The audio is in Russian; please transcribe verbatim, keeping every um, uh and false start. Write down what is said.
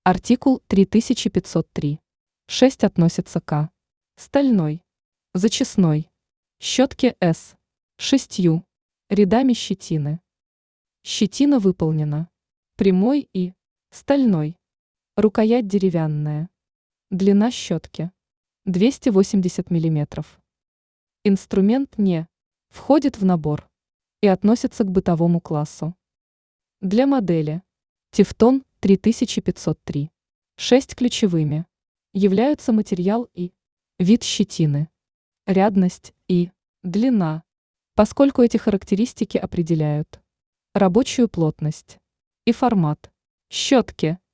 Артикул три тысячи пятьсот три. шесть относится к стальной, зачесной, щетке С, шестью рядами щетины. Щетина выполнена прямой и стальной. Рукоять деревянная. Длина щетки двести восемьдесят миллиметров. Инструмент не входит в набор и относится к бытовому классу. Для модели Тевтон три тысячи пятьсот три. шесть ключевыми являются материал и вид щетины, рядность и длина, поскольку эти характеристики определяют рабочую плотность и формат щетки.